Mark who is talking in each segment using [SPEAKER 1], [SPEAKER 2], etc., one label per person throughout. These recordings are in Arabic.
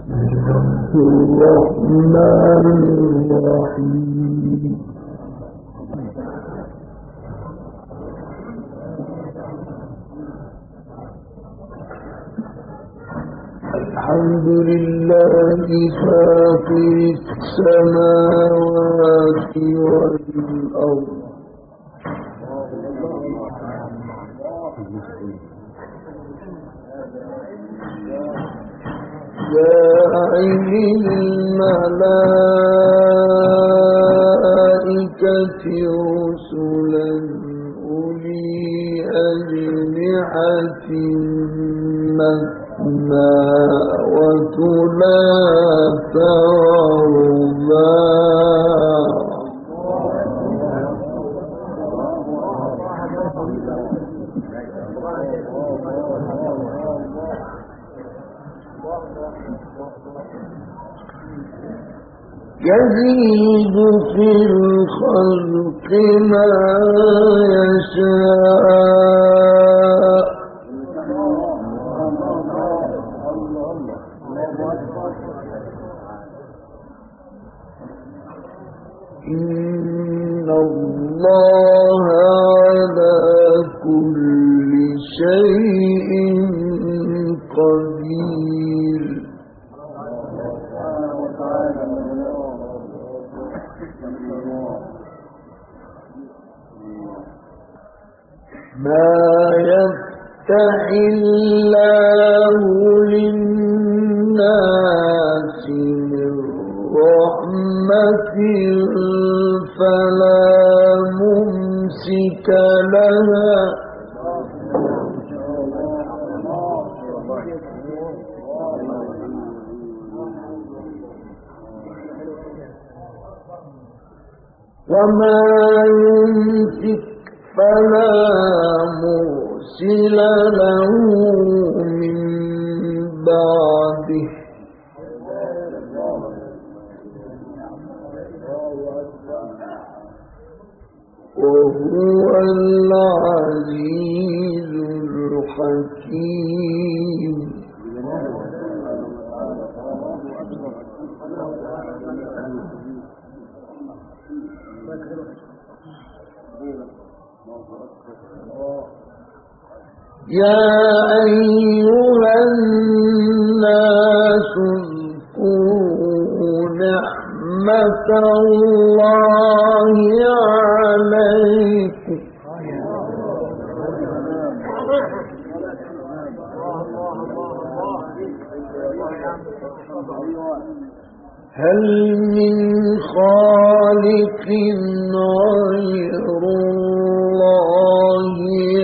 [SPEAKER 1] الرحمن الرحيم. الحمد لله فاطر السماوات والأرض جاعل الملائكة رسلا أولي أجنحة مثنى وثلاث ورباع يزيد في الخلق ما يشاء إن الله على كل شيء قدير. ما يفتح الله للناس من رحمة فلا ممسك لها وما يمسك فلا مرسل له من بعده وهو العزيز الحكيم. يا أيها الناس اذكروا نعمة الله عليكم هل من خالق غير الله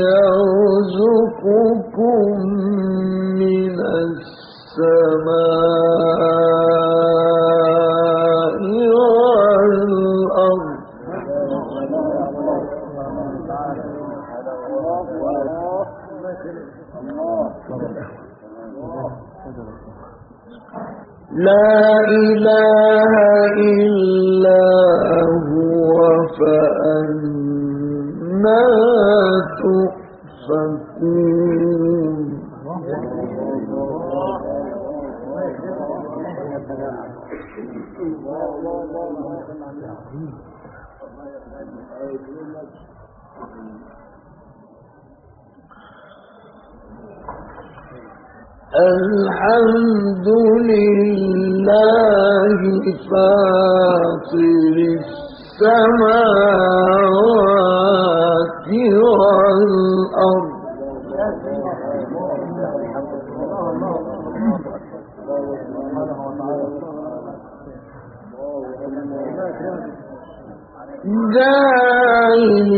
[SPEAKER 1] يرزقكم من السماء والأرض لا إله إلا هو فأنا تؤفكون. الحمد لله فاطر السماوات والأرض جاعل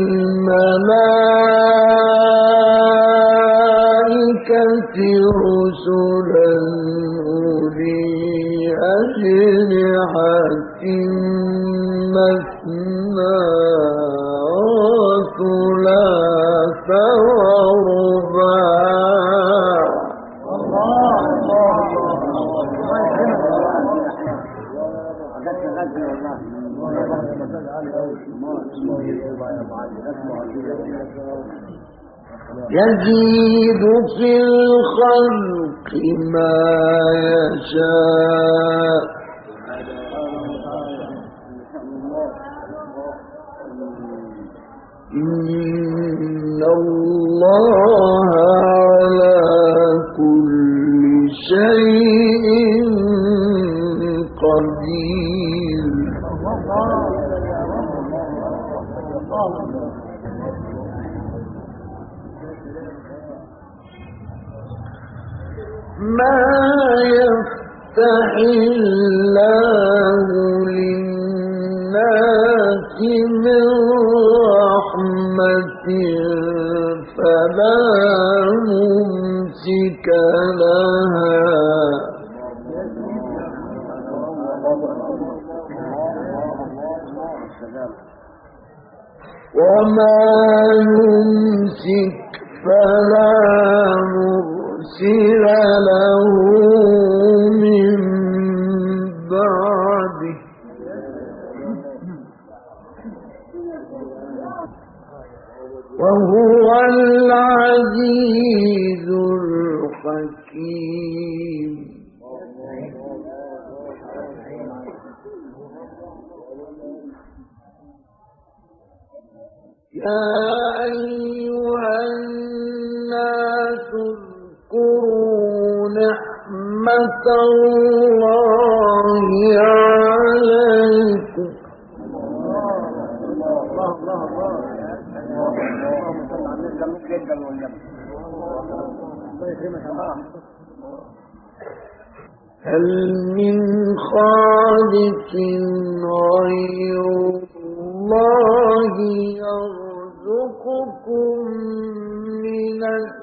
[SPEAKER 1] الملائكة رسلا أولي أجنحة مثنى وثلاث ورباع يزيد في الخلق ما يشاء إن الله على كل شيء قدير. ما يفتح الله للناس من رحمة فلا ممسك لها وما يمسك فلا مرسل له من بعده وهو العزيز الحكيم. يا أيها الناس اذكروا نعمة الله عليكم هل من خالق غير الله يرزقكم من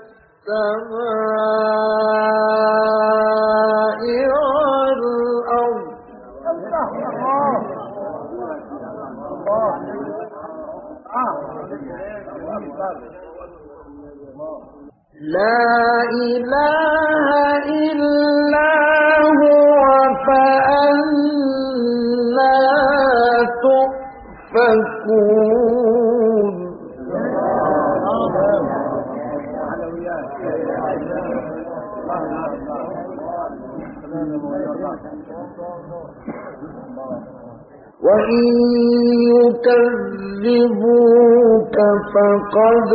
[SPEAKER 1] السماء والأرض لا إله إلا هو فأنى تؤفكون. وإن يكذبوك فقد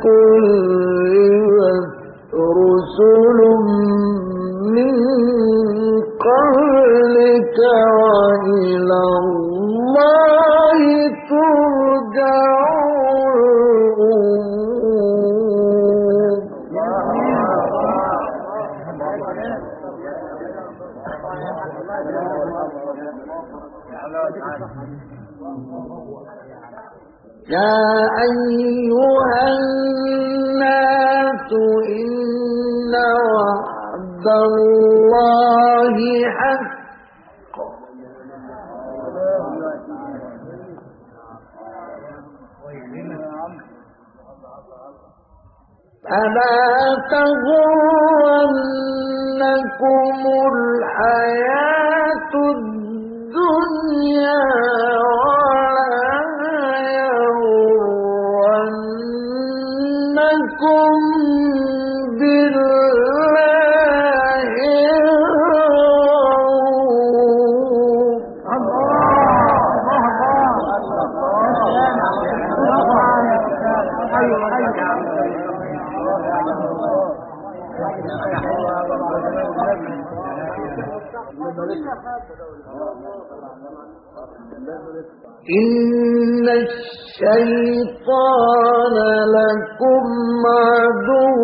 [SPEAKER 1] كذبت رسل من قبلك وإلى الله ترجع يا أيها الناس إن وعد الله حق فلا تغرنكم الحياة الدنيا يغرنكم بالله إن الشيطان لكم عدو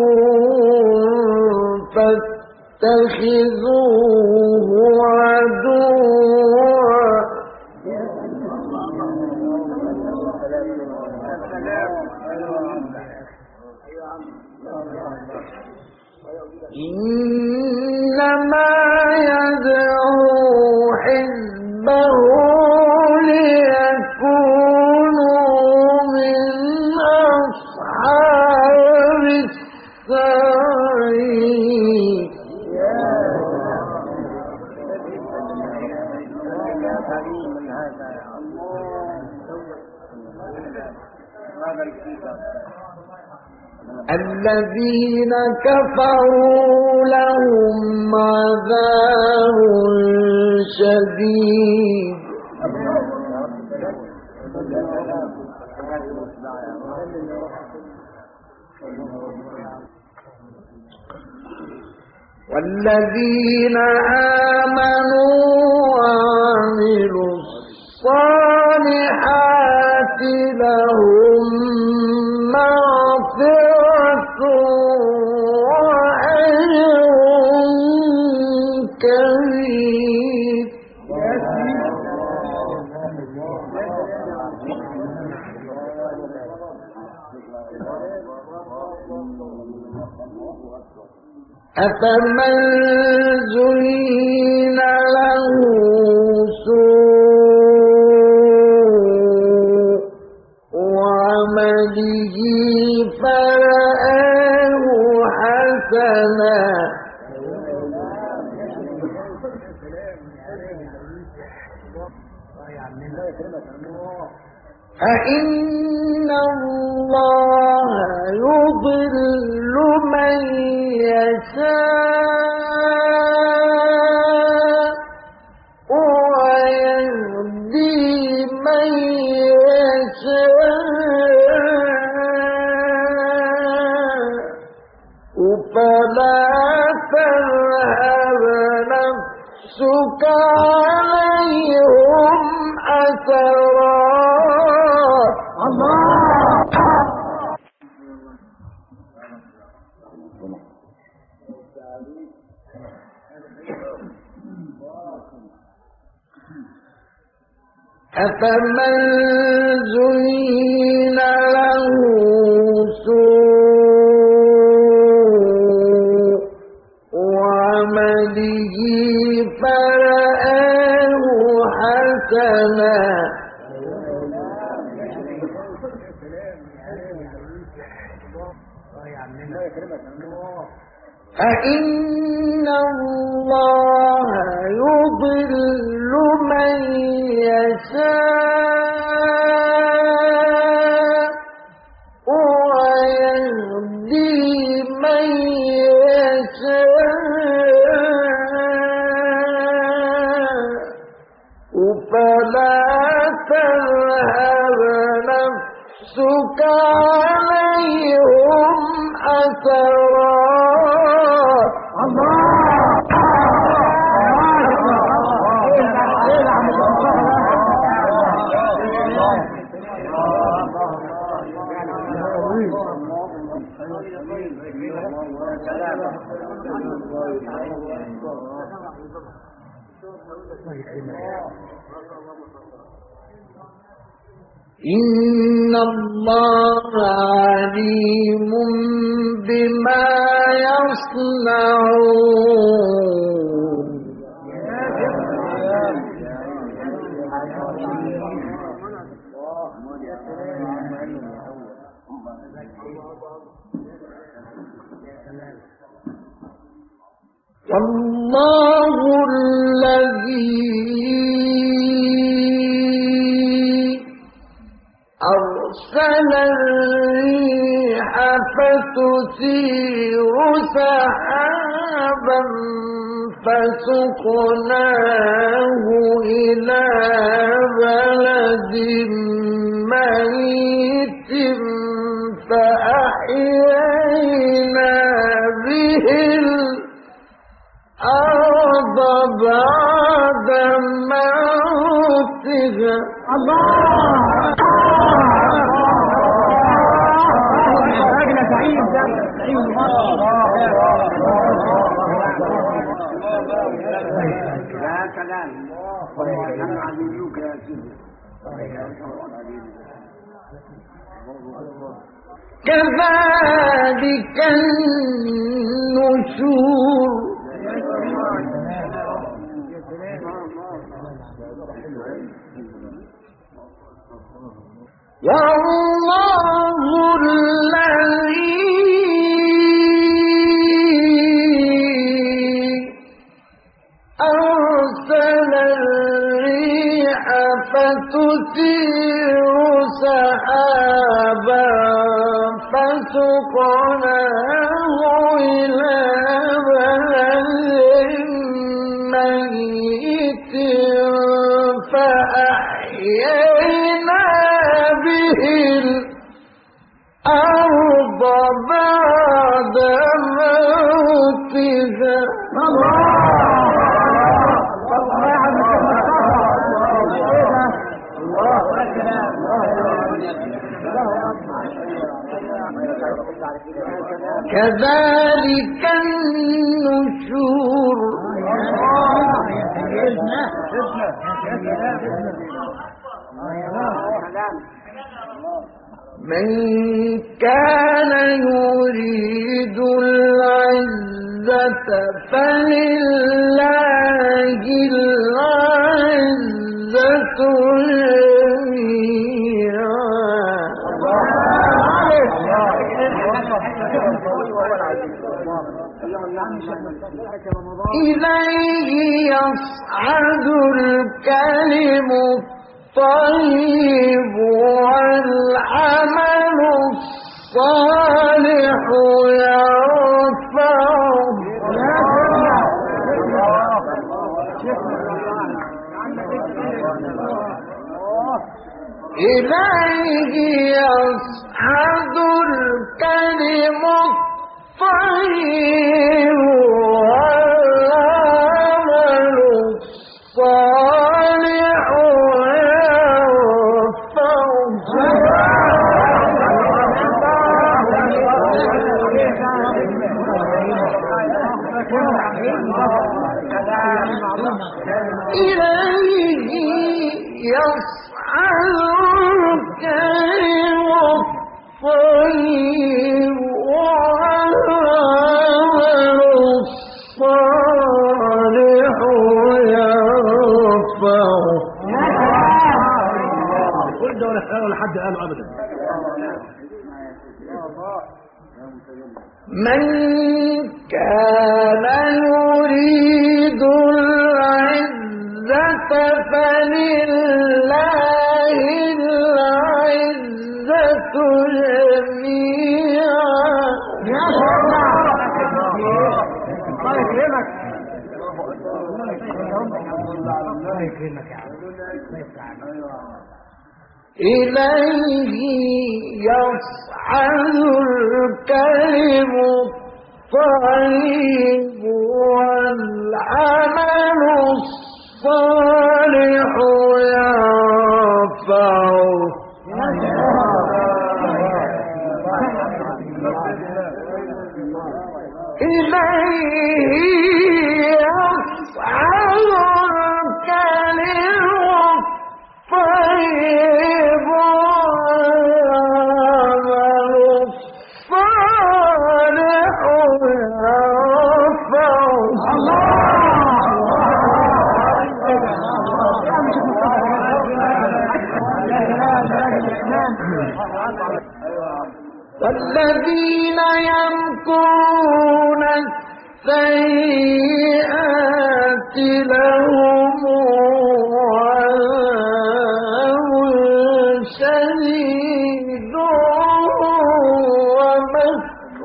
[SPEAKER 1] فاتخذوه عدوا إنما يدعو حزبه ليكونوا من أصحاب السعير. الذين كفروا لهم عذاب شديد والذين آمنوا وعملوا الصالحات لهم مغفرة وأجر كبير أفمن زين له سوء عمله فرآه حسنا فإن الله يضل من يشاء ويهدي من يشاء فلا تذهب نفسك عليهم حسرات أفمن زين له سوء عمله فرآه حسنا فإن الله يضل من يشاء ويهدي من يشاء فلا تذهب نفسك عليهم حسرات إن الله عليم بما يصنعون والله الذي أرسل الريح فتثير سحابا فسقناه إلى بلد ميت فأحيينا به الأرض بعد موتها كذلك النشور والله الذي أرسل الريح تثير سحابا فسقناه إلى بلد ميت فأحيينا به الأرض بعد موتها. كذلك النشور. من كان يريد العزة فلله العزة إليه يصعد الكلم الطيب والعمل الصالح يرفعه. إليه يصعد الكلم الطيب والعمل الصالح إليه يصعد الكلم الطيب والعمل الصالح يرفعه.
[SPEAKER 2] كل ده ولا حد قاله ابدا.
[SPEAKER 1] من كان يريد العزة فلله العزة جميعا.
[SPEAKER 2] الله يكرمك. الله يكرمك يا عم.
[SPEAKER 1] إليه يصعد الكلم الطيب والعمل الصالح يرفعه. إليه يصعد الكلم الطيب والعمل الصالح والذين يمكرون السيئات لهم عذاب شديد ومكر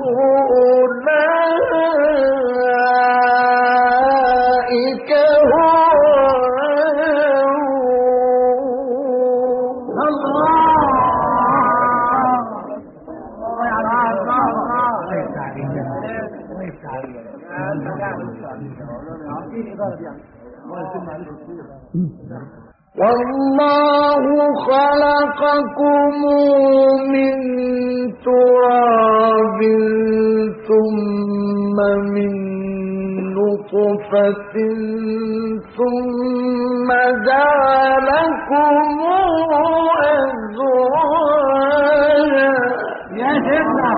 [SPEAKER 1] أولئك والله خلقكم من تراب ثم من نطفة ثم جعلكم أزواجا.
[SPEAKER 2] يا سيدنا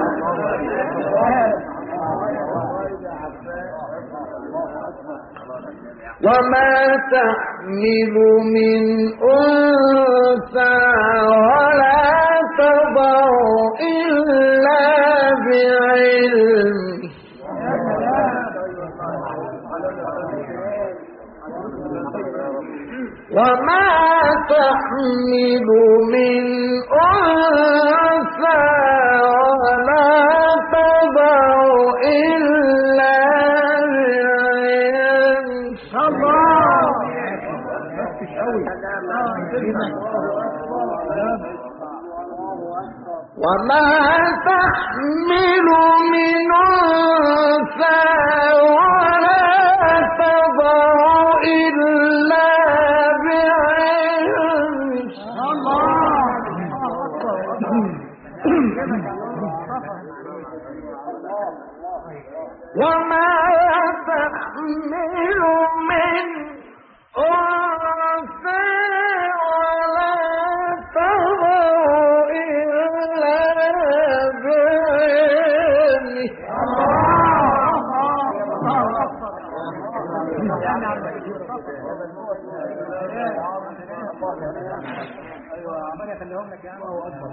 [SPEAKER 1] وما تحمل من أنثى ولا تضع إلا بعلمه. وما تحمل من أنثى ولا تضع إلا وما تحمل من أنثى ولا تضع إلا بعلمه وما تحمل من أنثى ولا تضع إلا بعلمه
[SPEAKER 2] ايوه عمال يخليهم لك يا عم هو اكبر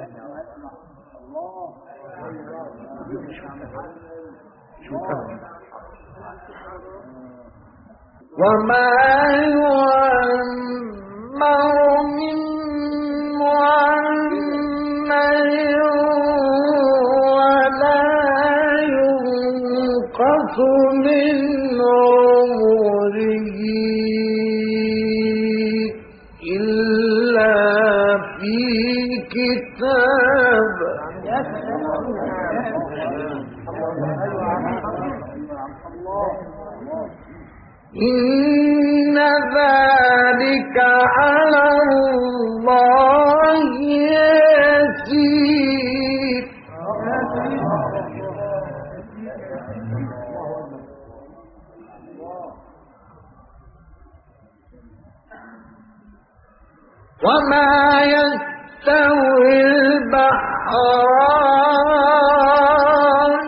[SPEAKER 1] وما يعمر من معمر ولا ينقص من عمره إلا في كتاب إن ذلك على الله يسير وما يستوي البحران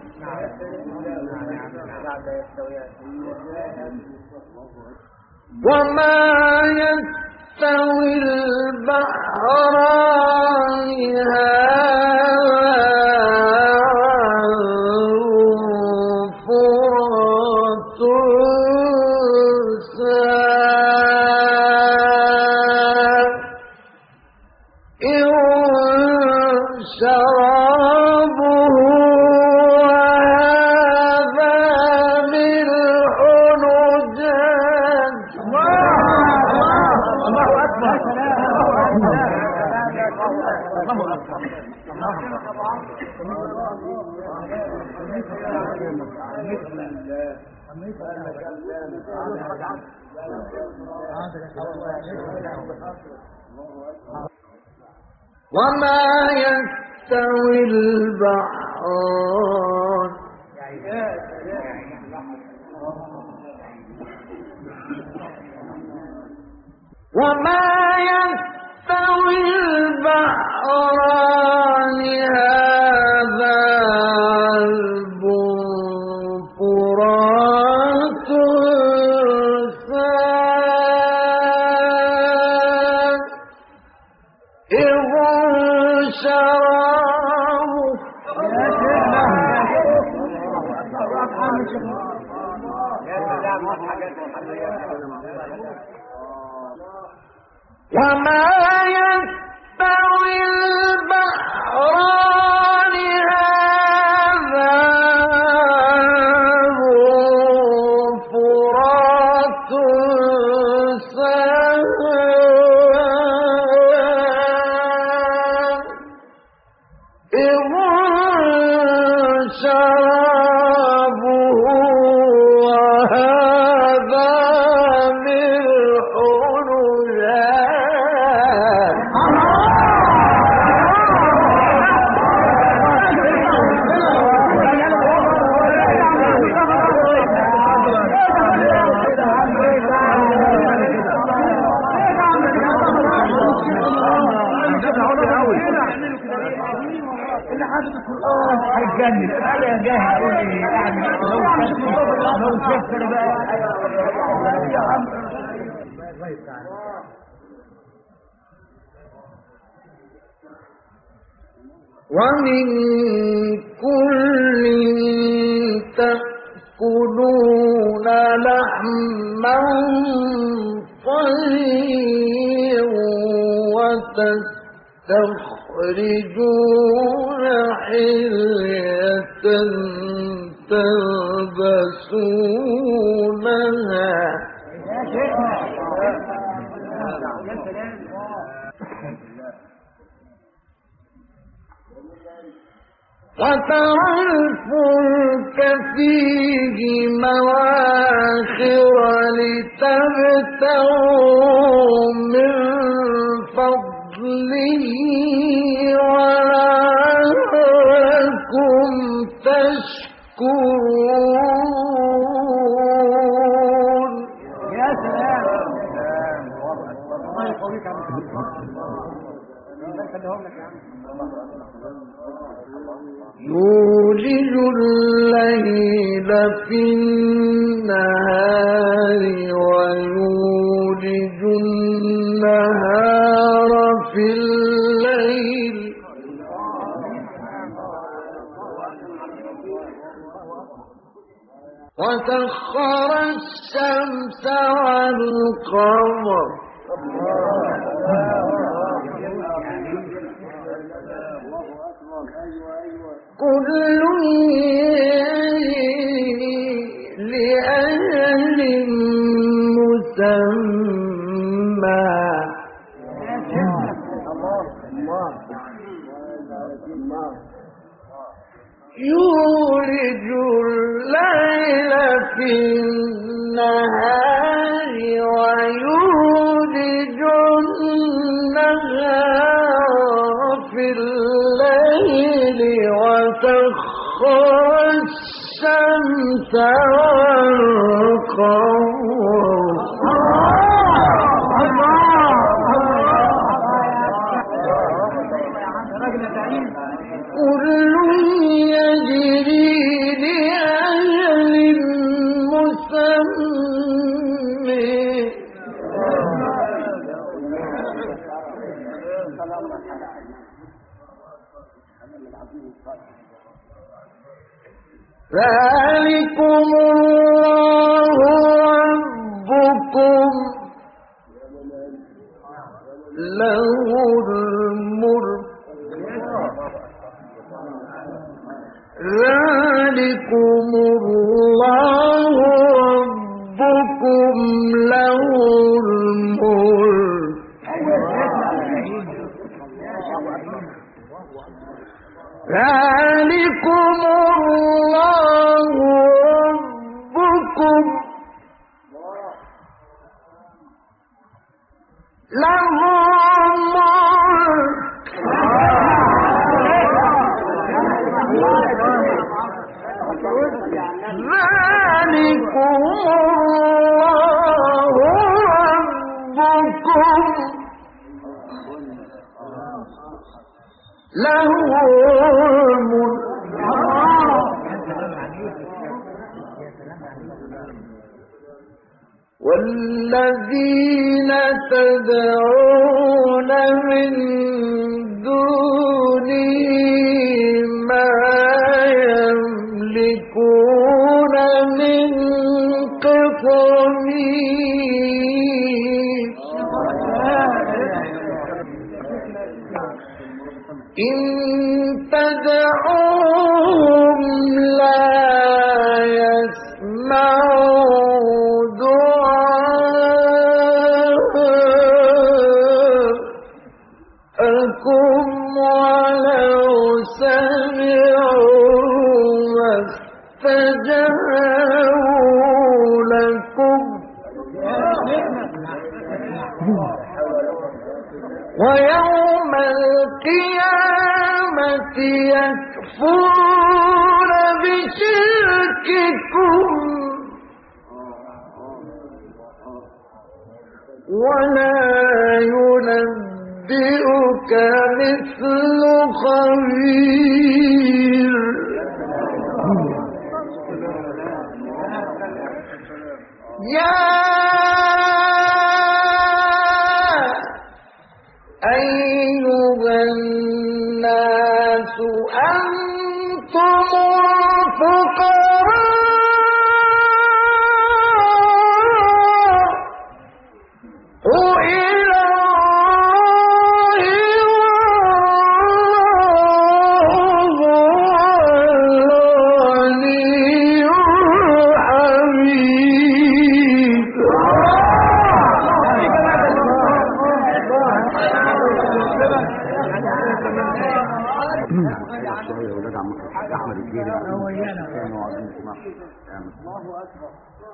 [SPEAKER 1] وما يستوي البحران فرات سائغ شرابه وما يستوي البحران وما يستوي البحران هذا عذب فرات سائغ شرابه وما يستوي البحران هذا فرات سائغ شرابه وهذا ملح
[SPEAKER 2] هيتجنن انا جاهز اقول ايه يعني لو شفت انا بقى يا عم
[SPEAKER 1] ومن كل تأكلون لحما طيبا وتستخرجون حلية تلبسونها وترى الفلك فيه مواخر لتبتغوا من فضله ولعلكم تشكرون.
[SPEAKER 2] يا سلام الله يقويك يا عم.
[SPEAKER 1] يولج الليل في النهار ويولج النهار في الليل وسخر الشمس والقمر كل لأجل مسمى يولج الليل في النهار ويولج النهار في الليل وسخر الشمس كل يجري لأجل مسمى ذلكم الله ربكم له الملك ذلكم الله ربكم له الملك ذلكم الله ربكم له الملك ذلكم الله ربكم له الملك والذين تدعون من دونه ما يملكون من قطمير إن تدعوهم لا يسمعوا دعاءكم ولو سمعوا ما استجابوا لكم ويوم القيامة يكفرون بشرككم ولا ينبئك مثل خبير. يا أيها الناس أنتم الفقراء إلى الله الله أكبر.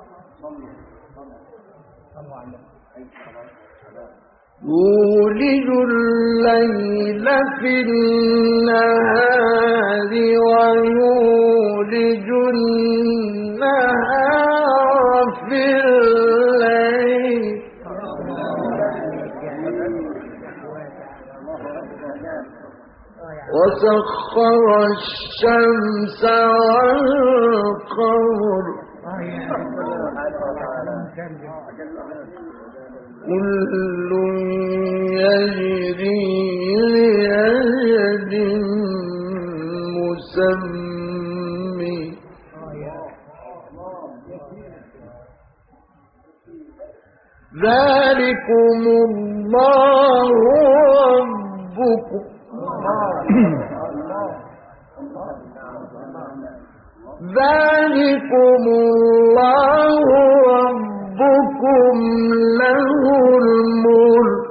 [SPEAKER 1] يولج الليل في النهار ويولج النهار في الليل وسخر الشمس والقمر كل يجري لأجل مسمى ذلكم الله ربكم ذلكم الله ربكم له الملك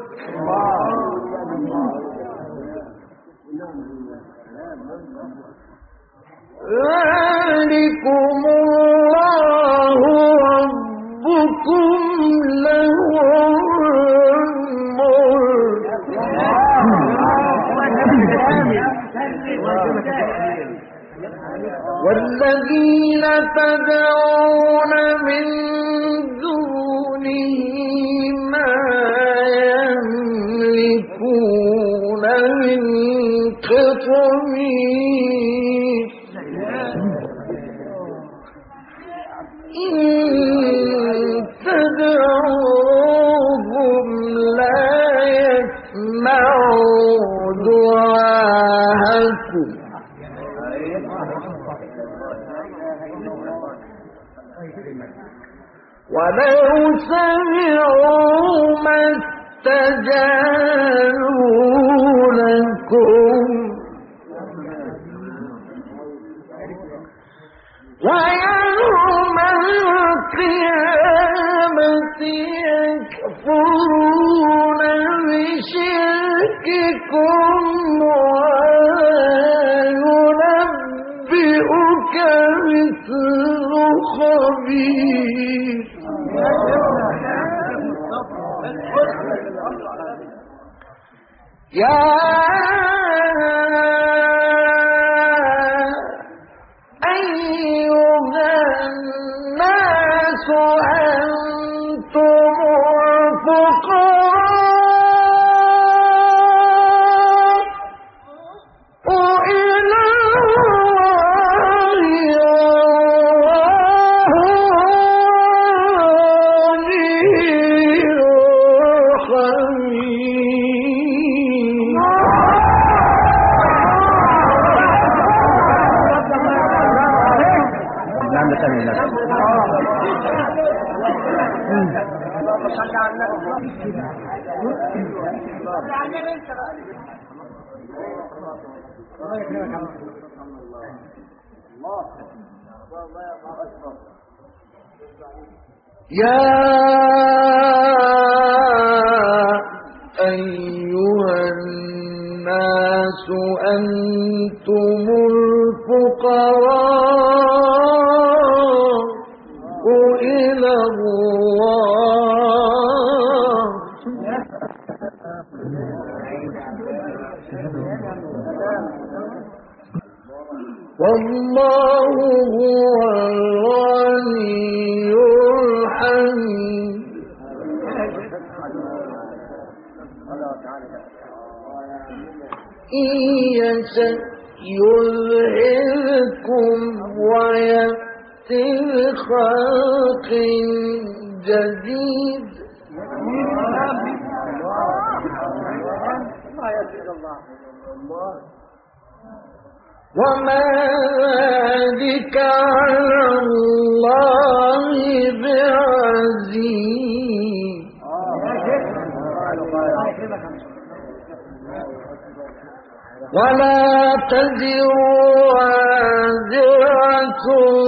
[SPEAKER 1] ذلكم الله ربكم له الملك والذين تدعون من دونه ما يملكون من قطمير إن تدعوهم لا يسمعوا دعاءكم ولو سمعوا ما استجابوا لكم ويوم القيامة يكفرون بشرككم وينبئك مثل خبير يا أيها الناس أنتم الفقراء إلى يا أيها الناس أنتم الفقراء إلى الله والله هو الغني الحميد إن يشأ يذهبكم ويأتي بخلق جديد وما ذلك على الله بعزيز ولا تزر وازرة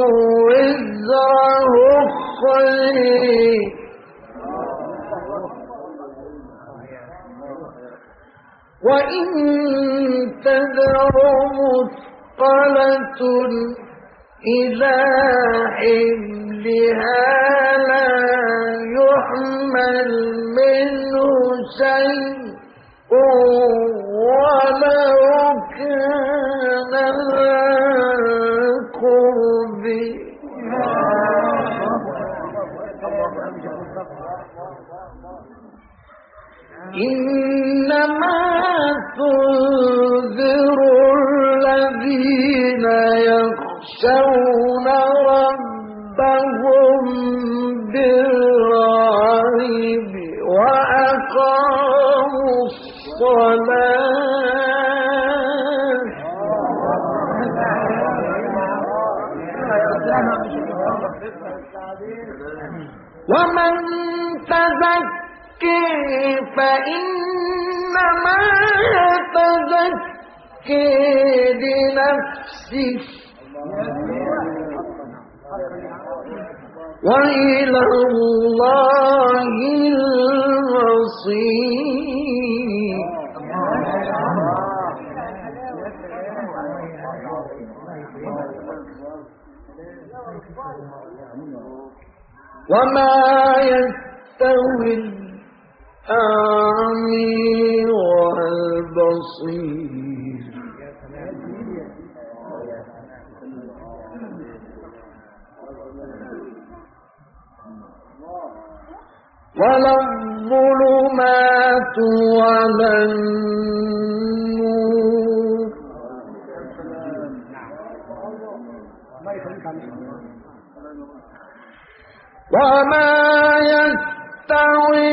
[SPEAKER 1] وزر أخرى وإن تدع مثقلة إلى حملها لا يحمل منه شيء ولو كان ذا قرب إنما تنذر الذين يخشون ربهم بالغيب وأقاموا الصلاة ومن تزكي فإنما يتزكي لنفسه وإلى الله المصير وما يستوي الأعمى والبصير ولا الظلمات ولا النور وما يستوي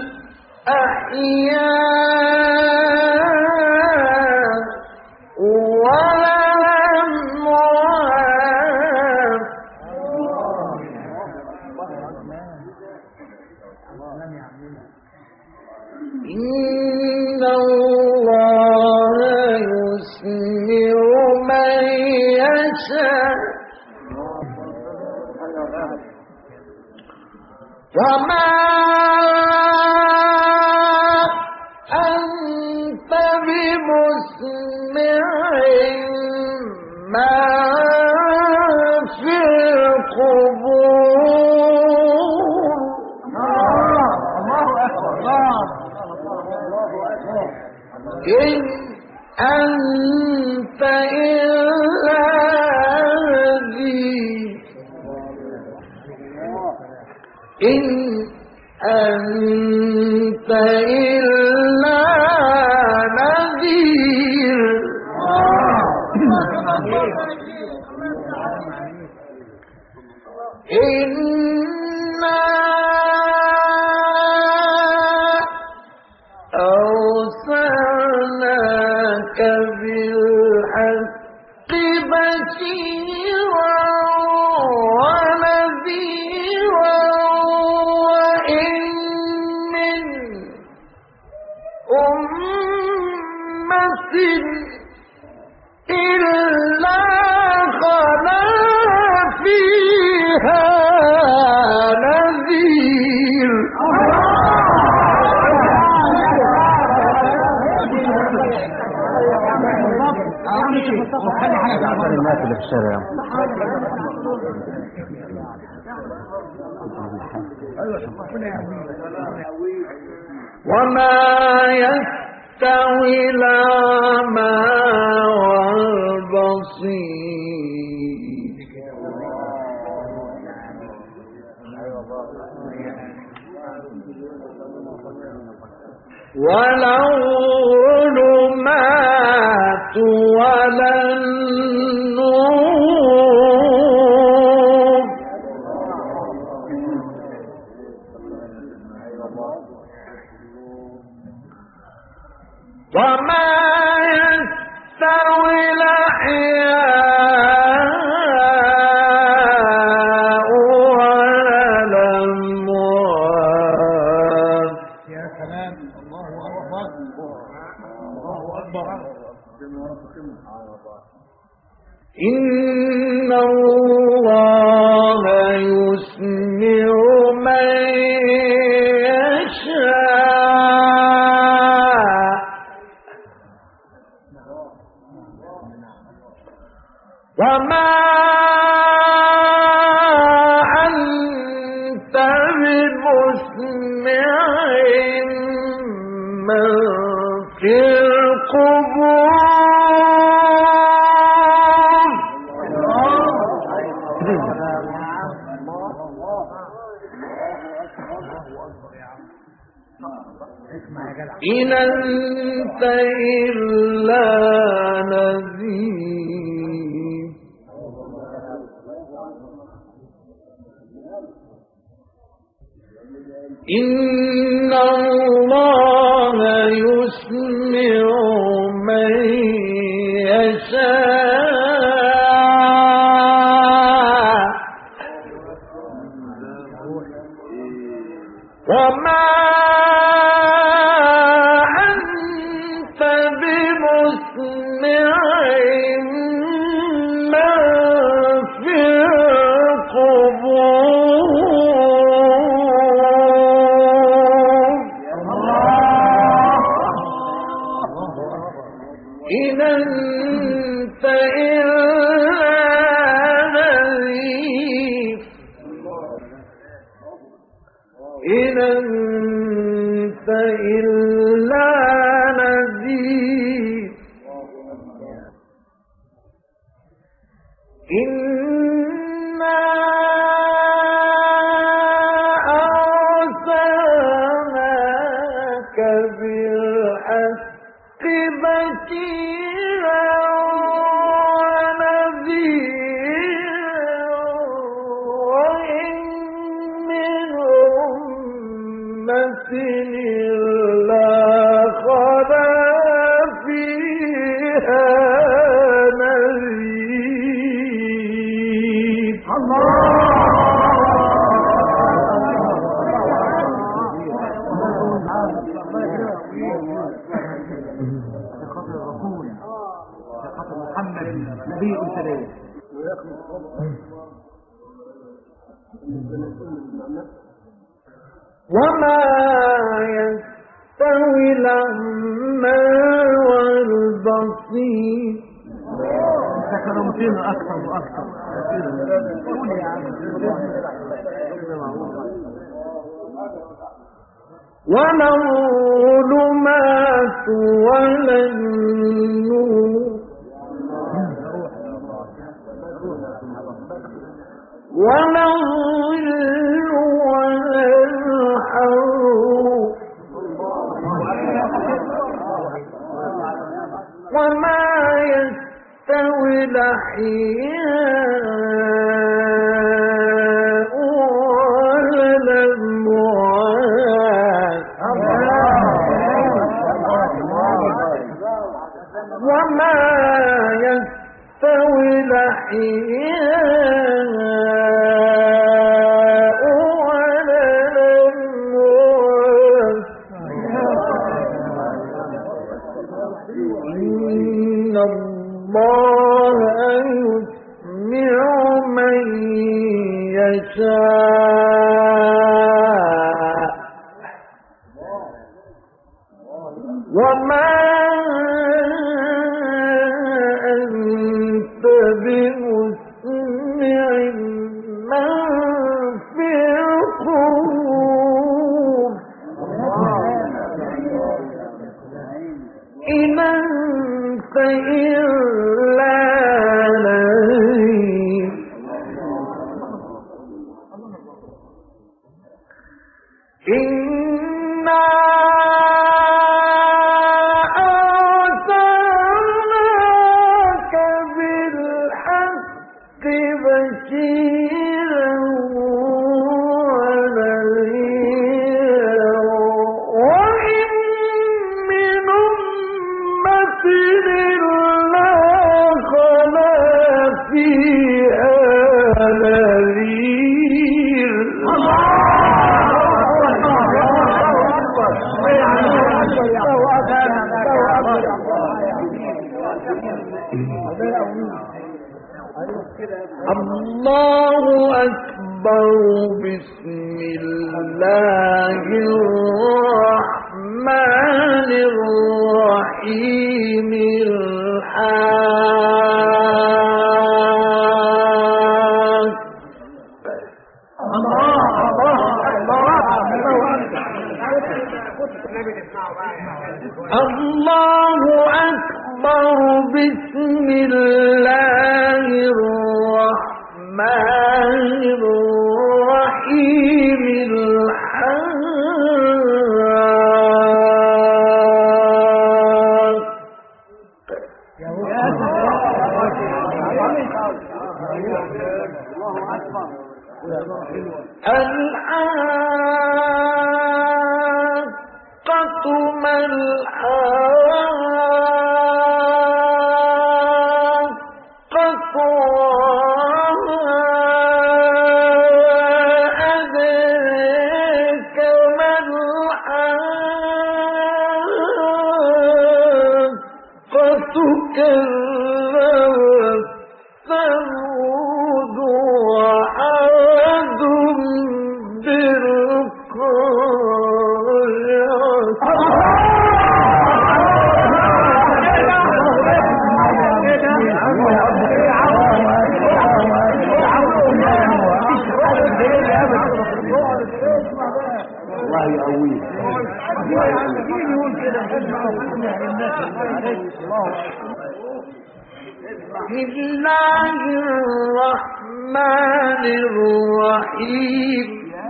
[SPEAKER 1] الأحياء ولا الأموات إن الله يسمع من يشاء وما أنت بمسمع ما في القبور
[SPEAKER 2] الله أكبر
[SPEAKER 1] إن أنت إلا نذير إن أنت إلا نذير إنا أرسلناك بالحق بشيرا ونذيرا وإن من أمة إلا خلا فيها نذير
[SPEAKER 3] الناس اللي في الشارع
[SPEAKER 1] وما يستوي الأعمى والبصير ولا الظلمات ولا النور وما يستوي الأحياء ولا الأموات
[SPEAKER 2] يا سلام الله أكبر الله أكبر
[SPEAKER 1] إن الله يسمع من يشاء من في القبور إن أنت إلا نذير إن الله يسمع من يشاء وما أنت بمسمع من في القبور إن أنت إلا نذير إن أنت إلا نذير إنا أرسلناك بالحق بشيرا ونذيرا وإن من أمة إلا خلا فيها نذير
[SPEAKER 2] محمد نبي سلام
[SPEAKER 1] وما يستوي الأعمى والبصير
[SPEAKER 2] كرمتنا أكثر وأكثر
[SPEAKER 1] ولا الظلمات ولا النور ولا الظل ولا الحرور وما يستوي الأحياء ولا الأموات وما يستوي الأحياء ولا الأموات إن الله يسمع من يشاء وما أنت بمسمع من في القبور إن أنت إلا نذير إنا أرسلناك بالحق بشيرا ونذيرا وإن من أمة إلا خلا فيها نذير الله أكبر بسم الله الرحمن الرحيم الحاج الله أكبر. بسم الله الرحمن الرحيم. الحاقة ما الحاقة أدريك ما الحاقة كذبت ثمود وعاد
[SPEAKER 3] الله يقويه.
[SPEAKER 1] بسم الله الرحمن الرحيم.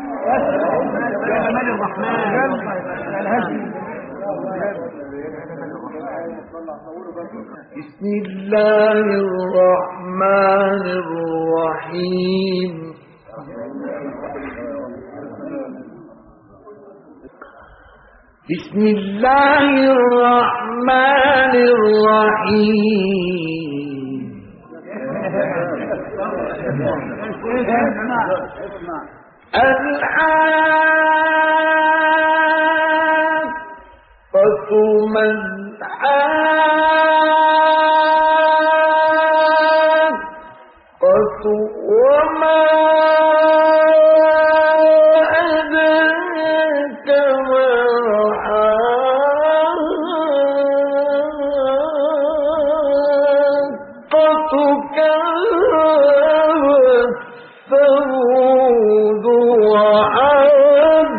[SPEAKER 1] بسم الله الرحمن الرحيم. بسم الله الرحمن الرحيم. الحاقة ما الحاقة وما أدريك ما الحاقة كذبت ثمود وعاد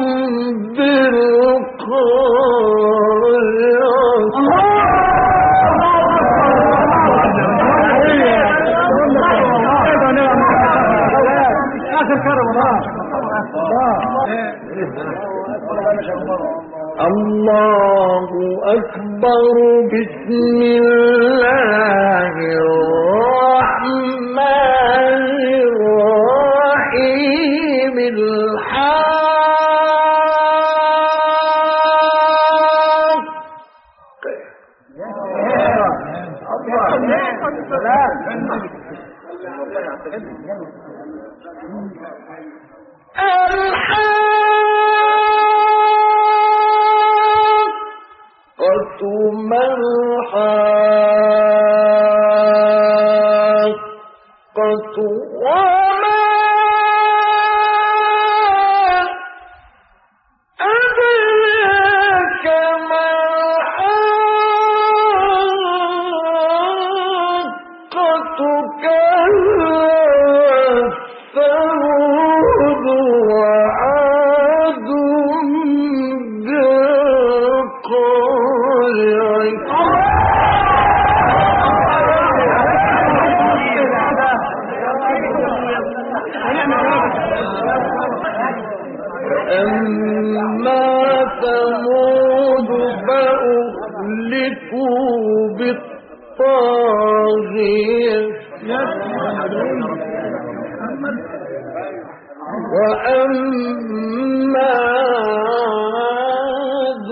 [SPEAKER 1] الله أكبر. بسم الله الرحمن الرحيم. الحاقة ما الحاقة وما أدريك ما الحاقة كذبت ثمود وعاد أما ثمود فأهلكوا بالطاغية وأما عاد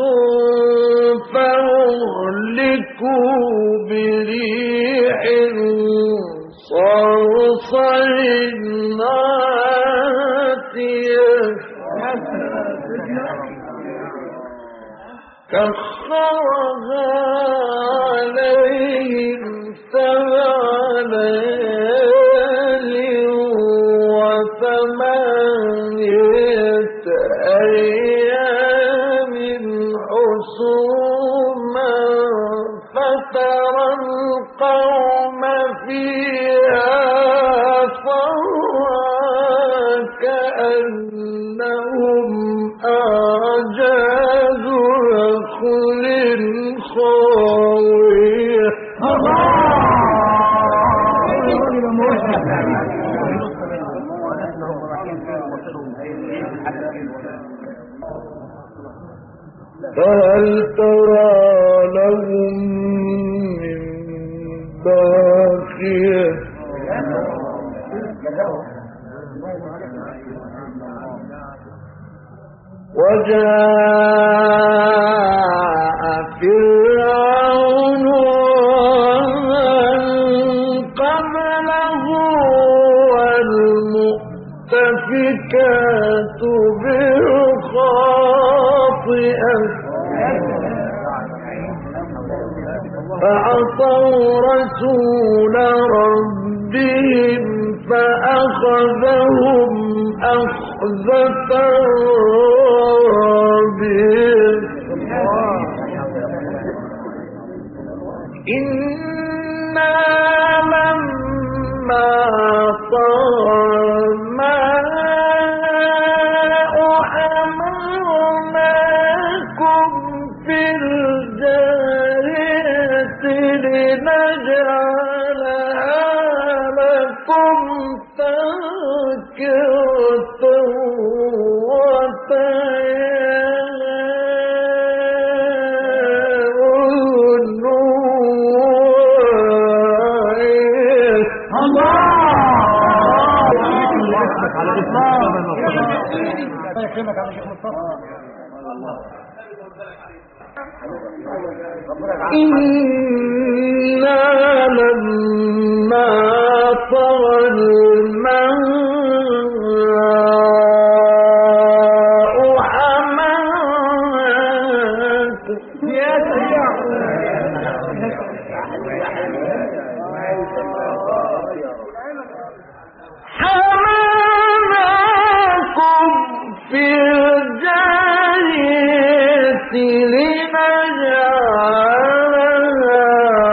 [SPEAKER 1] فأهلكوا بريح صرصر سخرها عليهم 7 ليال و8 أيام حسوما فترى القوم فيها صرعى كأنهم أعجاز فهل ترى لهم من باقية وجاء فرعون ومن قبله والمؤتفكات بالخاطئة فعصوا رسول ربهم فأخذهم أخذة رابية إنا لما طغى الماء حملناكم في الجارية لنجعلها لكم تذكرة إنا لما طغى الماء حملناكم في الجارية لنجعلها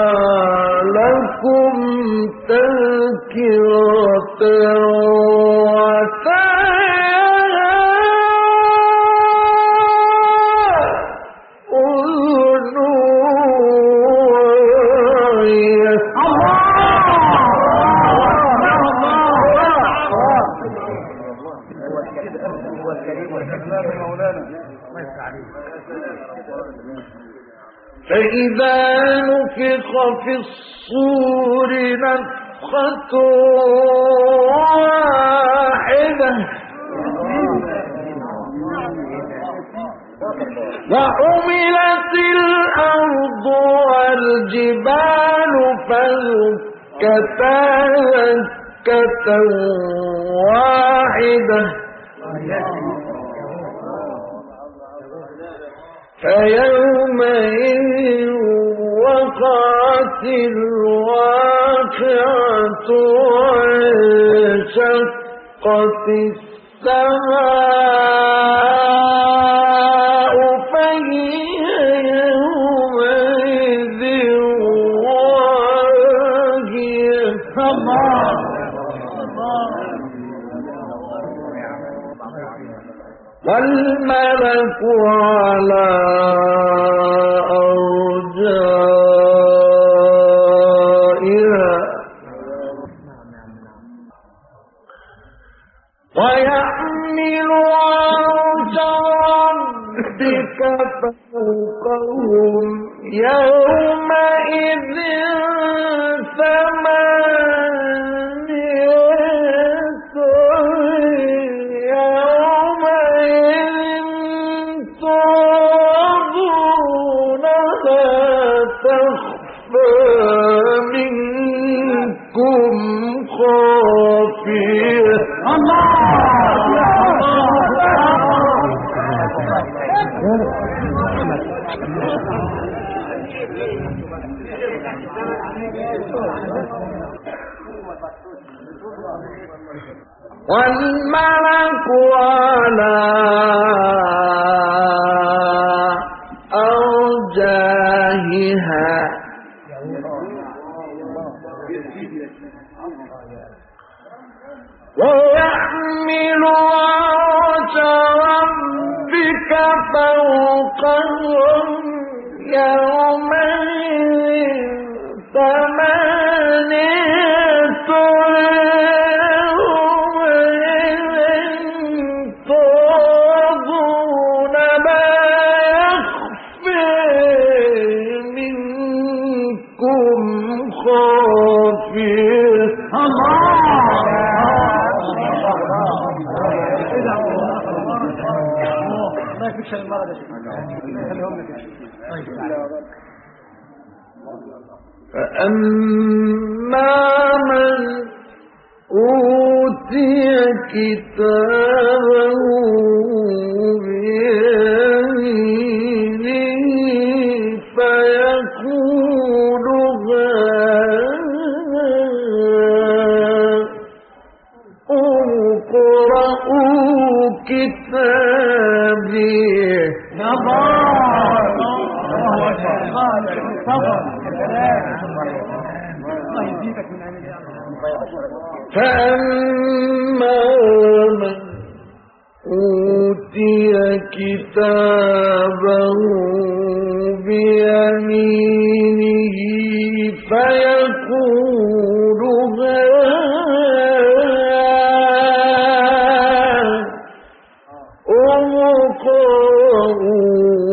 [SPEAKER 1] لكم تذكرة فإذا نفخ في الصور نفخة واحدة وحملت الأرض والجبال فدكتا دكة واحدة فيومئذ وقعت الواقعة وانشقت السماء فهي يومئذ واهية والملك على أرجائها ويحمل عرش ربك فوقهم يومئذ والملك على أرجائها ويحمل عرش ربك فوقهم يومئذ ثمانية يومئذ تعرضون ما يخفى فأما من أوتي كتابه بيمينه فيقول اقرءوا كتابي فأما من أوتي كتابه بيمينه فيقول اقرءوا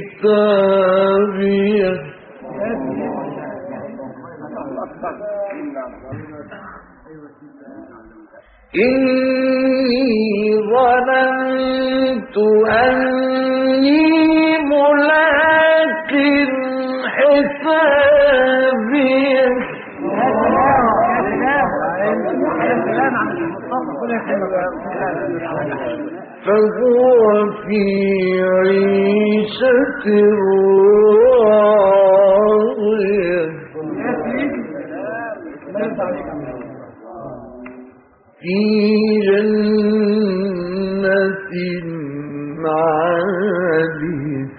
[SPEAKER 1] كتابي إني ظننت أني ملاق حسابي فهو في عيشة راضية في جنة عالية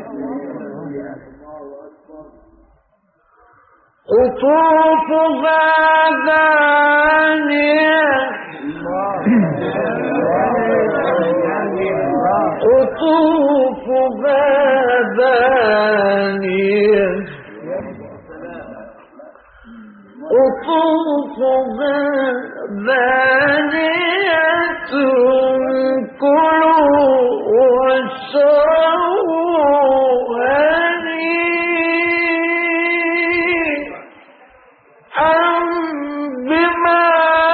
[SPEAKER 1] قطوفها دانية قطوفها دانية قطوفها دانية كلوا واشربوا هنيئا بما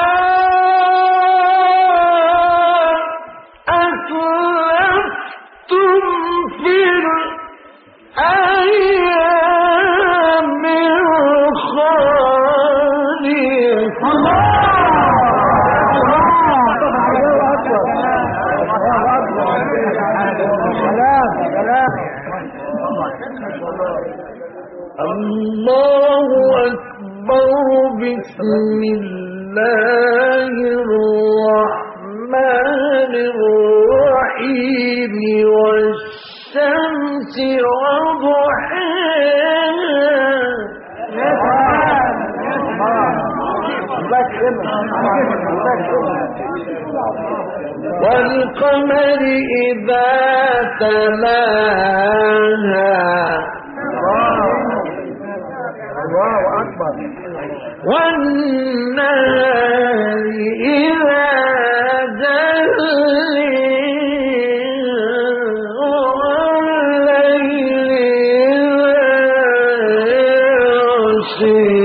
[SPEAKER 1] أسلفتم في الأيام الخالية. الله أكبر. بسم الله الرحمن الرحيم والشمس وضحاها والقمر إذا تلاها والنهار إذا جليها والليل إذا يغشيها